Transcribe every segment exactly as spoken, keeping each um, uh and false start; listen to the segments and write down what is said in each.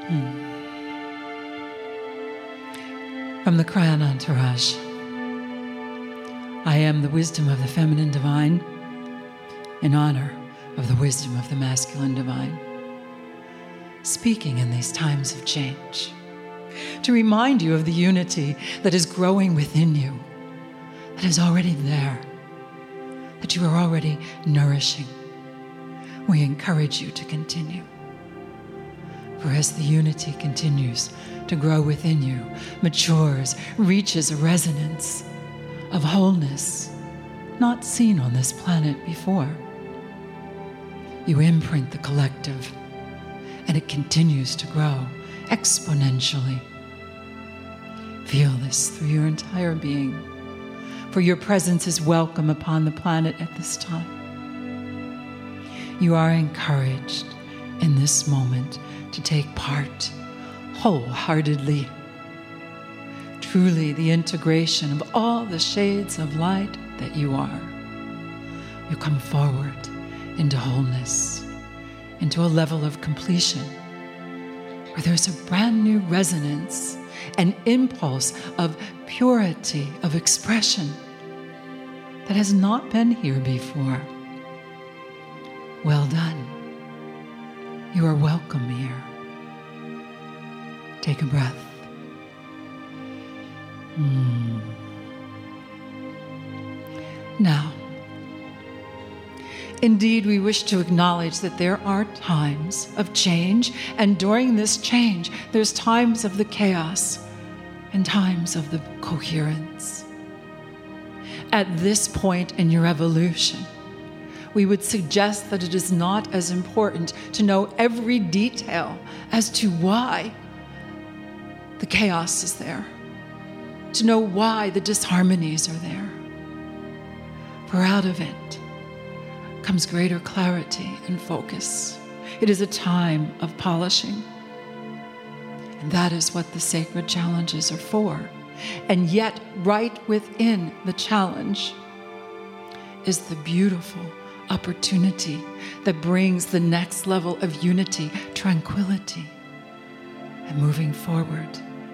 Hmm. From the Cryon Entourage. I am the wisdom of the feminine divine in honor of the wisdom of the masculine divine. Speaking in these times of change, to remind you of the unity that is growing within you, that is already there, that you are already nourishing. We encourage you to continue. For as the unity continues to grow within you, matures, reaches a resonance of wholeness not seen on this planet before, you imprint the collective, and it continues to grow exponentially. Feel this through your entire being, for your presence is welcome upon the planet at this time. You are encouraged in this moment to take part wholeheartedly. Truly the integration of all the shades of light that you are. You come forward into wholeness, into a level of completion, where there's a brand new resonance, an impulse of purity, of expression that has not been here before. Well done. You are welcome here. Take a breath. Mm. Now, indeed, we wish to acknowledge that there are times of change, and during this change, there's times of the chaos and times of the coherence. At this point in your evolution, we would suggest that it is not as important to know every detail as to why the chaos is there, to know why the disharmonies are there. For out of it comes greater clarity and focus. It is a time of polishing. And that is what the sacred challenges are for. And yet, right within the challenge is the beautiful opportunity that brings the next level of unity, tranquility, and moving forward.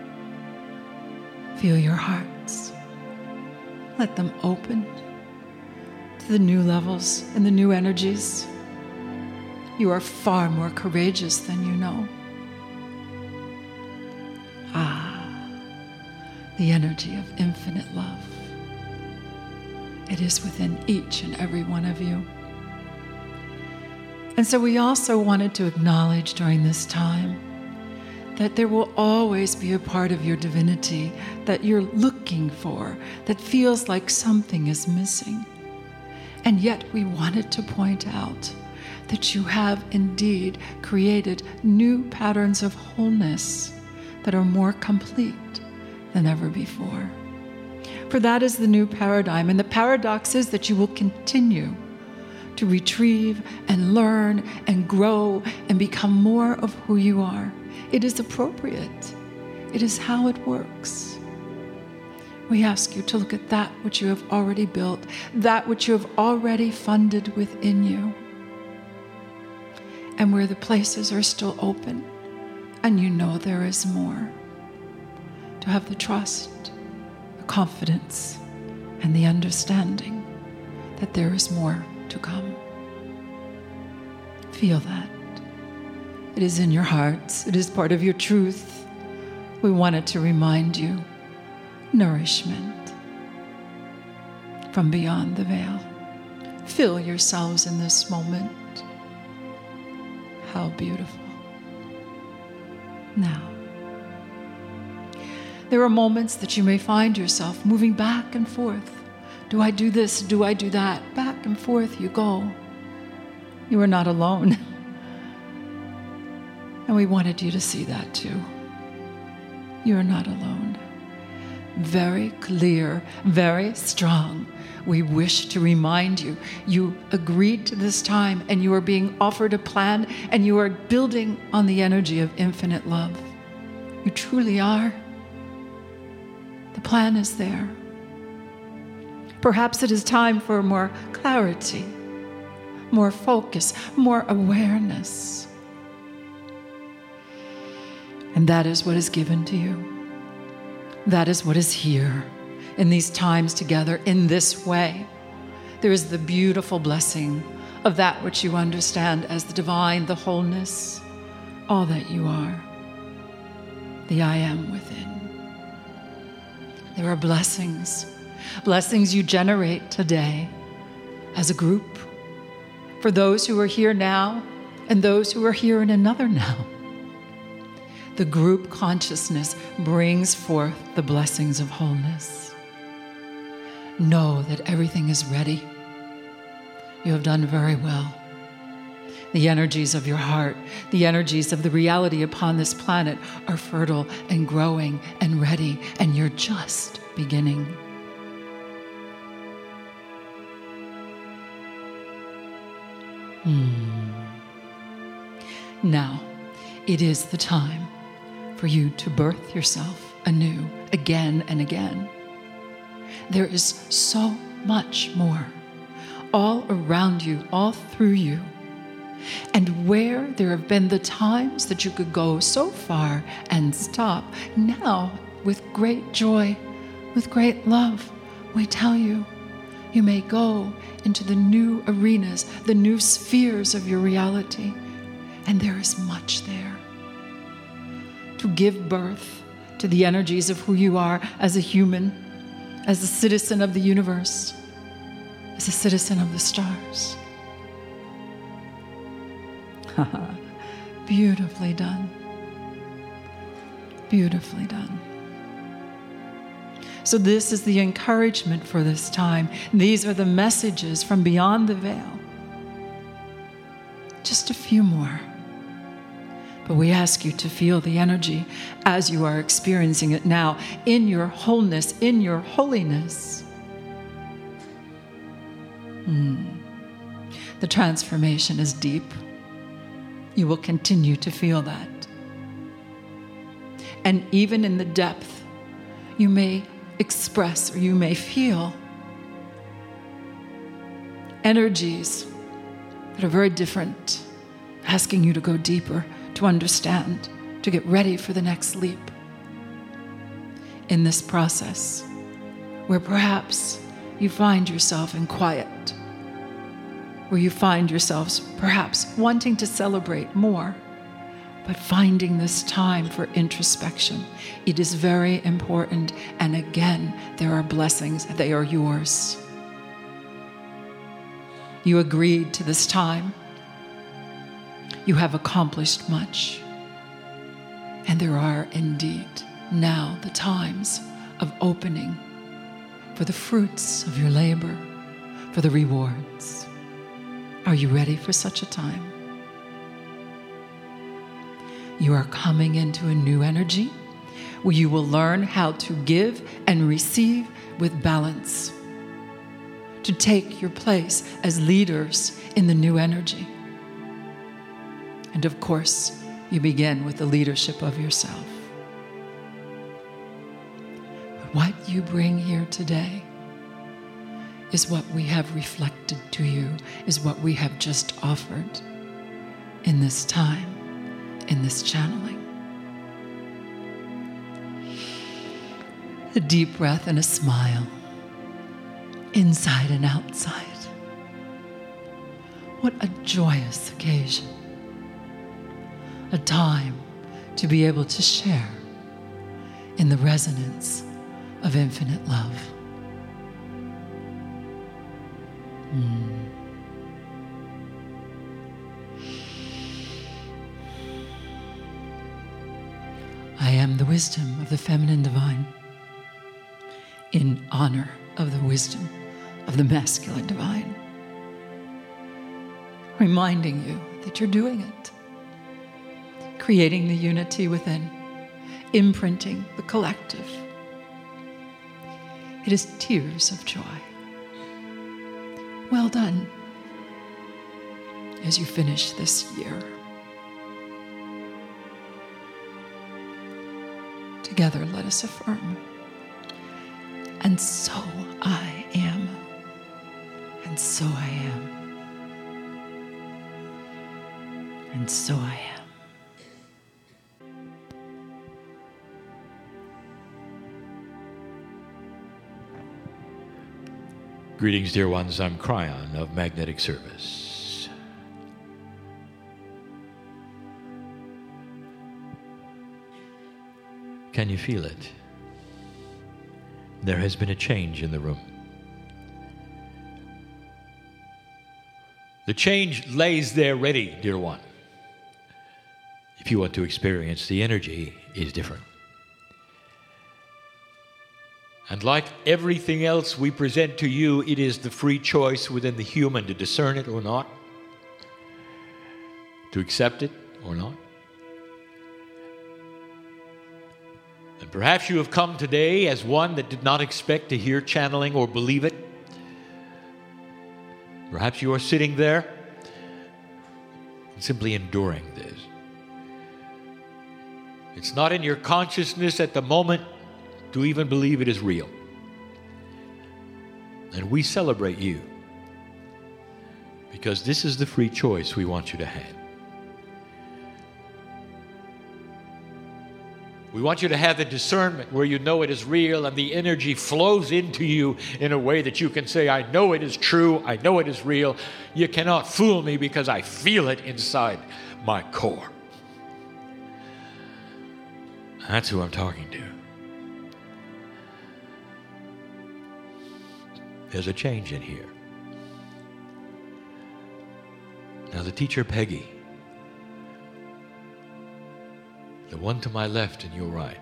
Feel your hearts. Let them open to the new levels and the new energies. You are far more courageous than you know. Ah, the energy of infinite love. It is within each and every one of you. And so we also wanted to acknowledge during this time that there will always be a part of your divinity that you're looking for, that feels like something is missing. And yet we wanted to point out that you have indeed created new patterns of wholeness that are more complete than ever before. For that is the new paradigm. And the paradox is that you will continue to retrieve and learn and grow and become more of who you are. It is appropriate. It is how it works. We ask you to look at that which you have already built, that which you have already funded within you. And where the places are still open and you know there is more, to have the trust, the confidence, and the understanding that there is more to come. Feel that. It is in your hearts. It is part of your truth. We wanted to remind you, nourishment from beyond the veil. Fill yourselves in this moment. How beautiful. Now, there are moments that you may find yourself moving back and forth. Do I do this? Do I do that? Back and forth you go. You are not alone. And we wanted you to see that too. You are not alone. Very clear, very strong. We wish to remind you, you agreed to this time and you are being offered a plan and you are building on the energy of infinite love. You truly are. The plan is there. Perhaps it is time for more clarity, more focus, more awareness. And that is what is given to you. That is what is here in these times together in this way. There is the beautiful blessing of that which you understand as the divine, the wholeness, all that you are, the I am within. There are blessings, blessings you generate today as a group for those who are here now and those who are here in another now. The group consciousness brings forth the blessings of wholeness. Know that everything is ready. You have done very well. The energies of your heart, the energies of the reality upon this planet are fertile and growing and ready, and you're just beginning. Hmm. Now, it is the time for you to birth yourself anew, again and again. There is so much more, all around you, all through you. And where there have been the times that you could go so far and stop, now, with great joy, with great love, we tell you, you may go into the new arenas, the new spheres of your reality, and there is much there. To give birth to the energies of who you are as a human, as a citizen of the universe, as a citizen of the stars. Beautifully done. Beautifully done. So this is the encouragement for this time. These are the messages from beyond the veil. Just a few more. But we ask you to feel the energy as you are experiencing it now, in your wholeness, in your holiness. Hmm. The transformation is deep. You will continue to feel that. And even in the depth, you may express or you may feel energies that are very different, asking you to go deeper, to understand, to get ready for the next leap. In this process, where perhaps you find yourself in quiet, where you find yourselves perhaps wanting to celebrate more, but finding this time for introspection. It is very important, and again, there are blessings, they are yours. You agreed to this time. You have accomplished much. And there are indeed now the times of opening for the fruits of your labor, for the rewards. Are you ready for such a time? You are coming into a new energy where you will learn how to give and receive with balance, to take your place as leaders in the new energy. And of course, you begin with the leadership of yourself. But what you bring here today is what we have reflected to you, is what we have just offered in this time, in this channeling. A deep breath and a smile, inside and outside. What a joyous occasion. A time to be able to share in the resonance of infinite love. Mm. I am the wisdom of the feminine divine, in honor of the wisdom of the masculine divine, reminding you that you're doing it, creating the unity within, imprinting the collective. It is tears of joy. Well done as you finish this year. Together, let us affirm. And so I am, and so I am, and so I am. Greetings, dear ones. I'm Cryon of Magnetic Service. Can you feel it? There has been a change in the room. The change lays there ready, dear one. If you want to experience, the energy is different. And like everything else we present to you, it is the free choice within the human to discern it or not, to accept it or not. And perhaps you have come today as one that did not expect to hear channeling or believe it. Perhaps you are sitting there and simply enduring this. It's not in your consciousness at the moment to even believe it is real. And we celebrate you because this is the free choice we want you to have. We want you to have the discernment where you know it is real and the energy flows into you in a way that you can say, I know it is true, I know it is real. You cannot fool me because I feel it inside my core. That's who I'm talking to. There's a change in here. Now the teacher Peggy, the one to my left and your right,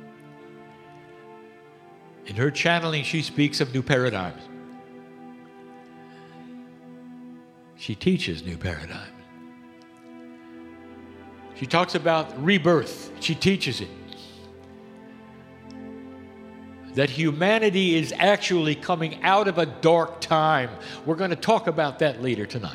in her channeling she speaks of new paradigms. She teaches new paradigms. She talks about rebirth. She teaches it. That humanity is actually coming out of a dark time. We're going to talk about that later tonight.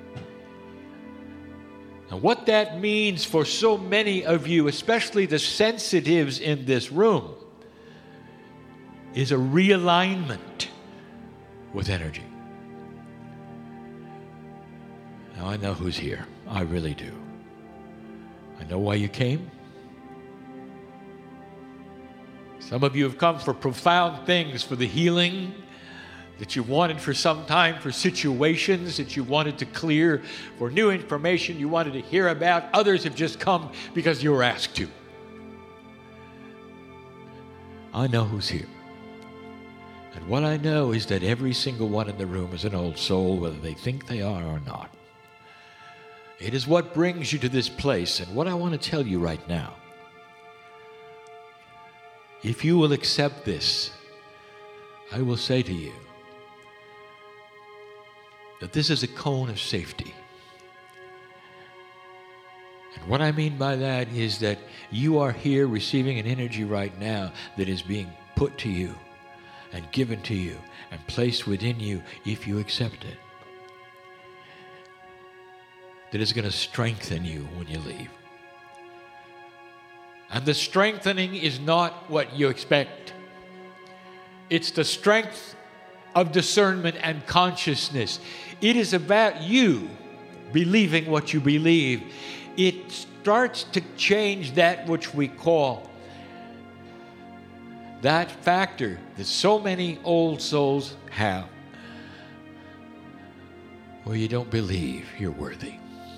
And what that means for so many of you, especially the sensitives in this room, is a realignment with energy. Now I know who's here. I really do. I know why you came. Some of you have come for profound things, for the healing that you wanted for some time, for situations that you wanted to clear, for new information you wanted to hear about. Others have just come because you were asked to. I know who's here. And what I know is that every single one in the room is an old soul, whether they think they are or not. It is what brings you to this place. And what I want to tell you right now, if you will accept this, I will say to you that this is a cone of safety. And what I mean by that is that you are here receiving an energy right now that is being put to you and given to you and placed within you if you accept it. That is going to strengthen you when you leave. And the strengthening is not what you expect. It's the strength of discernment and consciousness. It is about you believing what you believe. It starts to change that which we call that factor that so many old souls have, where you don't believe you're worthy.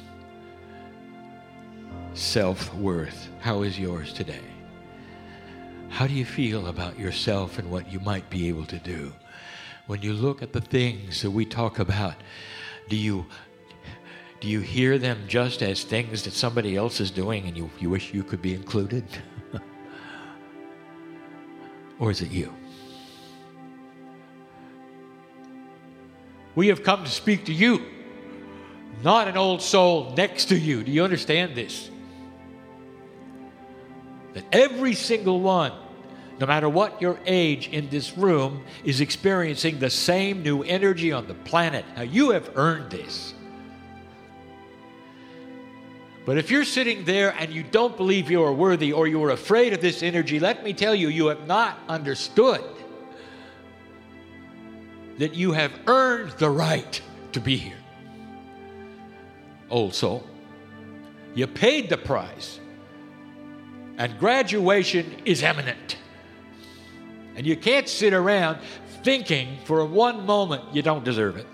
Self-worth. How is yours today? How do you feel about yourself and what you might be able to do? When you look at the things that we talk about, do you do you hear them just as things that somebody else is doing and you, you wish you could be included? Or is it you? We have come to speak to you, not an old soul next to you. Do you understand this? That every single one, no matter what your age in this room, is experiencing the same new energy on the planet. Now, you have earned this. But if you're sitting there and you don't believe you are worthy or you are afraid of this energy, let me tell you, you have not understood that you have earned the right to be here. Old soul, you paid the price. And graduation is imminent. And you can't sit around thinking for one moment you don't deserve it.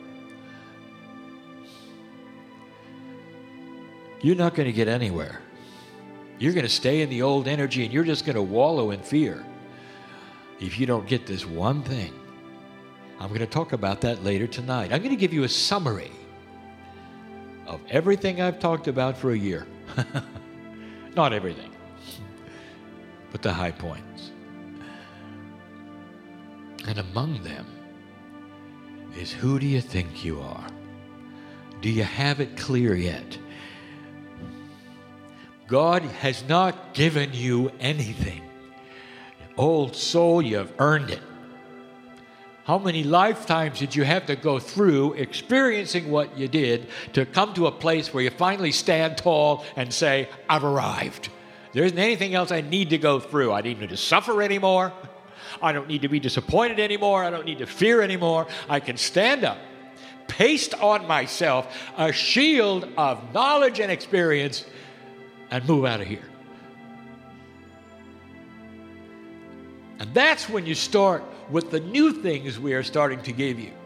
You're not going to get anywhere. You're going to stay in the old energy, and you're just going to wallow in fear if you don't get this one thing. I'm going to talk about that later tonight. I'm going to give you a summary of everything I've talked about for a year. Not everything, but the high points. And among them is, who do you think you are? Do you have it clear yet? God has not given you anything. Old soul, you've earned it. How many lifetimes did you have to go through experiencing what you did to come to a place where you finally stand tall and say, I've arrived. There isn't anything else I need to go through. I don't need to suffer anymore. I don't need to be disappointed anymore. I don't need to fear anymore. I can stand up, paste on myself a shield of knowledge and experience, and move out of here. And that's when you start with the new things we are starting to give you.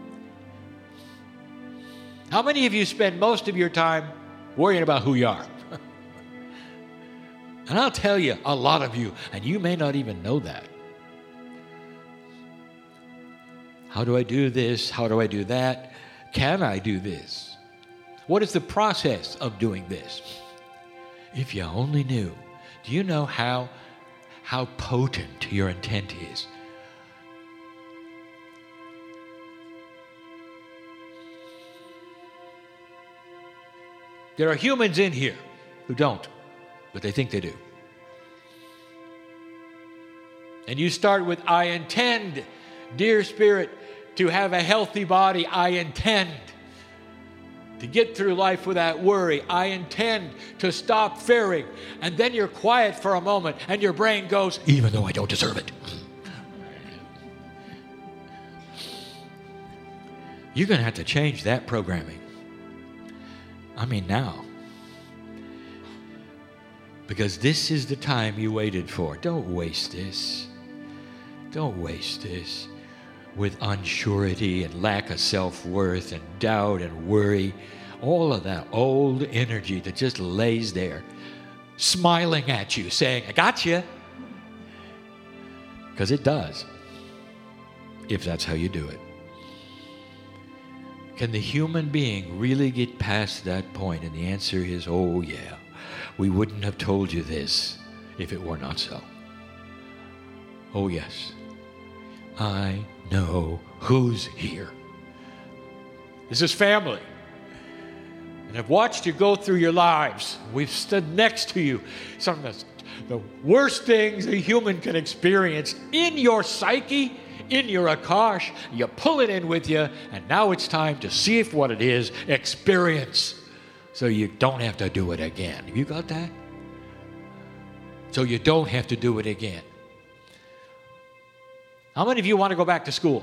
How many of you spend most of your time worrying about who you are? And I'll tell you, a lot of you, and you may not even know that. How do I do this? How do I do that? Can I do this? What is the process of doing this? If you only knew. Do you know how, how potent your intent is? There are humans in here who don't, but they think they do. And you start with, I intend, dear Spirit, to have a healthy body. I intend to get through life without worry. I intend to stop fearing. And then you're quiet for a moment and your brain goes, even though I don't deserve it. You're going to have to change that programming. I mean now. Because this is the time you waited for. Don't waste this. Don't waste this with unsurety and lack of self-worth and doubt and worry. All of that old energy that just lays there, smiling at you, saying, I got you. Because it does, if that's how you do it. Can the human being really get past that point? And the answer is, oh yeah. We wouldn't have told you this if it were not so. Oh yes. I know who's here. This is family. And I've watched you go through your lives. We've stood next to you. Some of the, the worst things a human can experience in your psyche, in your Akash. You pull it in with you, and now it's time to see if what it is, experience, so you don't have to do it again. Have you got that? So you don't have to do it again. How many of you want to go back to school?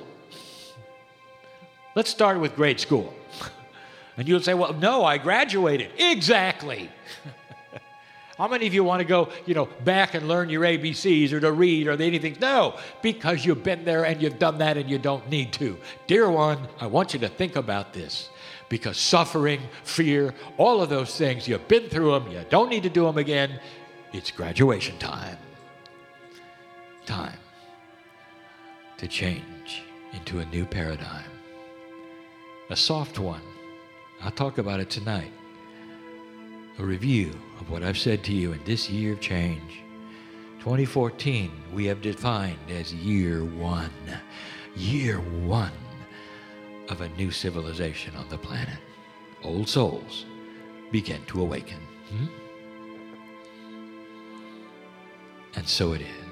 Let's start with grade school. And you'll say, well, no, I graduated. Exactly. How many of you want to go, you know, back and learn your A B Cs or to read or anything? No, because you've been there and you've done that and you don't need to. Dear one, I want you to think about this. Because suffering, fear, all of those things, you've been through them. You don't need to do them again. It's graduation time. Time to change into a new paradigm. A soft one. I'll talk about it tonight. A review of what I've said to you in this year of change. twenty fourteen, we have defined as year one. Year one of a new civilization on the planet. Old souls begin to awaken. Hmm? And so it is.